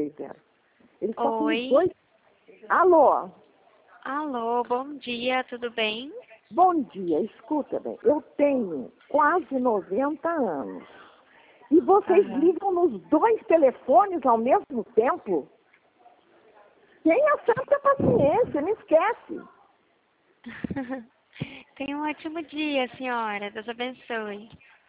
Vera. Ele só tem Oi. dois... Alô? Alô, bom dia, tudo bem? Bom dia, escuta bem, eu tenho quase 90 anos. E vocês Aham. ligam nos dois telefones ao mesmo tempo? Tenha santa paciência, não esquece. Tenha um ótimo dia, senhora. Deus abençoe.